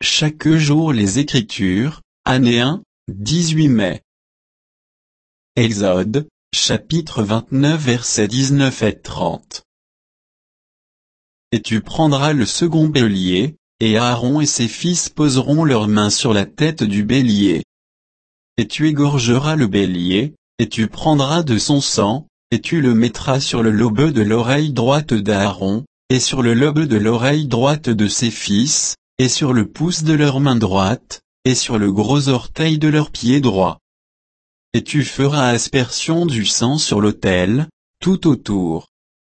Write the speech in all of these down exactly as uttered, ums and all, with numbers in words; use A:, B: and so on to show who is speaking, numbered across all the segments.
A: chaque jour les Écritures, année un, dix-huit mai. Exode, chapitre vingt-neuf versets dix-neuf et trente. Et tu prendras le second bélier, et Aaron et ses fils poseront leurs mains sur la tête du bélier. Et tu égorgeras le bélier, et tu prendras de son sang, et tu le mettras sur le lobe de l'oreille droite d'Aaron, et sur le lobe de l'oreille droite de ses fils, et sur le pouce de leur main droite, et sur le gros orteil de leur pied droit. Et tu feras aspersion du sang sur l'autel, tout autour.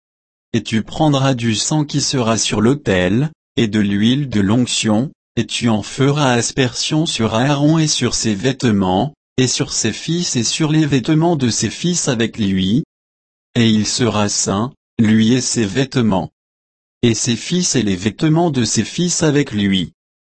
A: Et tu prendras du sang qui sera sur l'autel, et de l'huile de l'onction, et tu en feras aspersion sur Aaron et sur ses vêtements, et sur ses fils et sur les vêtements de ses fils avec lui. Et il sera saint, lui et ses vêtements. Et ses fils et les vêtements de ses fils avec lui.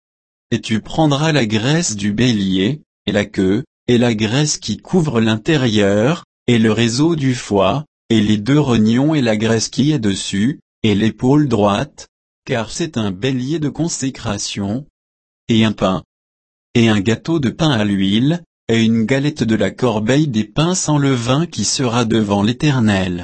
A: Et tu prendras la graisse du bélier, et la queue, et la graisse qui couvre l'intérieur, et le réseau du foie, et les deux rognons et la graisse qui est dessus, et l'épaule droite, car c'est un bélier de consécration, et un pain, et un gâteau de pain à l'huile, et une galette de la corbeille des pains sans levain qui sera devant l'Éternel.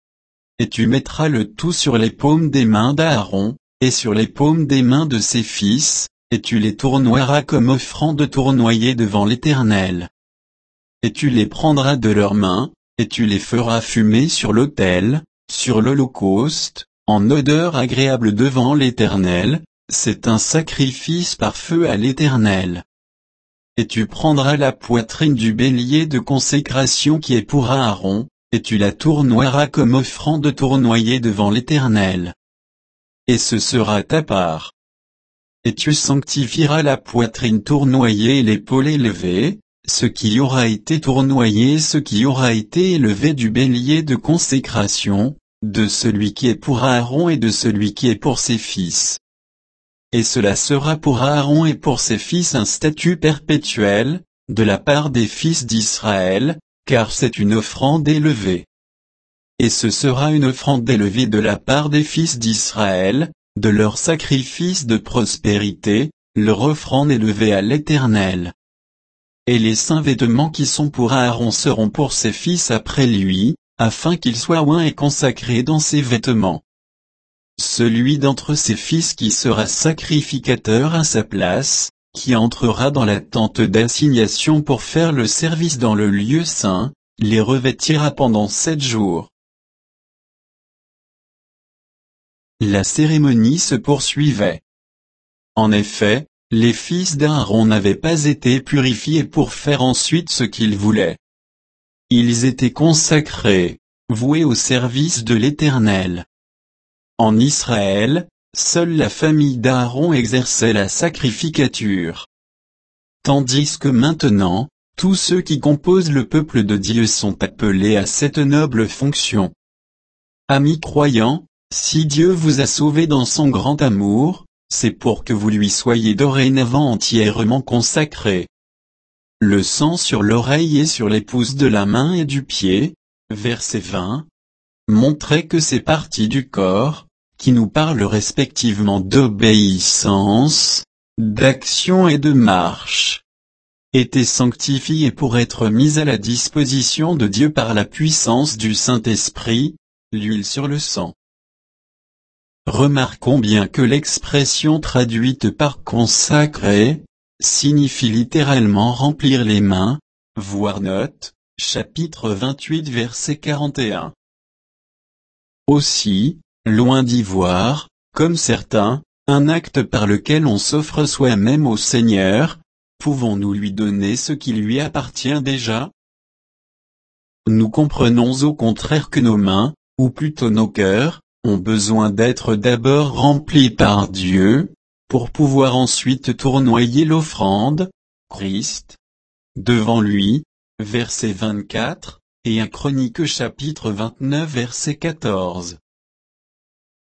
A: Et tu mettras le tout sur les paumes des mains d'Aaron, et sur les paumes des mains de ses fils, et tu les tournoieras comme offrande tournoyée devant l'Éternel. Et tu les prendras de leurs mains, et tu les feras fumer sur l'autel, sur l'holocauste, en odeur agréable devant l'Éternel, c'est un sacrifice par feu à l'Éternel. Et tu prendras la poitrine du bélier de consécration qui est pour Aaron, et tu la tournoieras comme offrande tournoyée devant l'Éternel. Et ce sera ta part. Et tu sanctifieras la poitrine tournoyée et l'épaule élevée, ce qui aura été tournoyé et ce qui aura été élevé du bélier de consécration, de celui qui est pour Aaron et de celui qui est pour ses fils. Et cela sera pour Aaron et pour ses fils un statut perpétuel, de la part des fils d'Israël, car c'est une offrande élevée. Et ce sera une offrande élevée de la part des fils d'Israël, de leur sacrifice de prospérité, leur offrande élevée à l'Éternel. Et les saints vêtements qui sont pour Aaron seront pour ses fils après lui, afin qu'il soit oint et consacré dans ses vêtements. Celui d'entre ses fils qui sera sacrificateur à sa place, qui entrera dans la tente d'assignation pour faire le service dans le lieu saint, les revêtira pendant sept jours. La cérémonie se poursuivait. En effet, les fils d'Aaron n'avaient pas été purifiés pour faire ensuite ce qu'ils voulaient. Ils étaient consacrés, voués au service de l'Éternel. En Israël, seule la famille d'Aaron exerçait la sacrificature. Tandis que maintenant, tous ceux qui composent le peuple de Dieu sont appelés à cette noble fonction. Amis croyants, si Dieu vous a sauvés dans son grand amour, c'est pour que vous lui soyez dorénavant entièrement consacrés. Le sang sur l'oreille et sur les pouces de la main et du pied, verset vingt, montrait que ces parties du corps, qui nous parlent respectivement d'obéissance, d'action et de marche, étaient sanctifiées pour être mises à la disposition de Dieu par la puissance du Saint-Esprit, l'huile sur le sang. Remarquons bien que l'expression traduite par consacrer signifie littéralement remplir les mains, voir note, chapitre vingt-huit verset quarante et un. Aussi, loin d'y voir, comme certains, un acte par lequel on s'offre soi-même au Seigneur, pouvons-nous lui donner ce qui lui appartient déjà? Nous comprenons au contraire que nos mains, ou plutôt nos cœurs, ont besoin d'être d'abord remplis par Dieu, pour pouvoir ensuite tournoyer l'offrande, Christ, devant lui, verset vingt-quatre, et un Chronique chapitre vingt-neuf verset quatorze.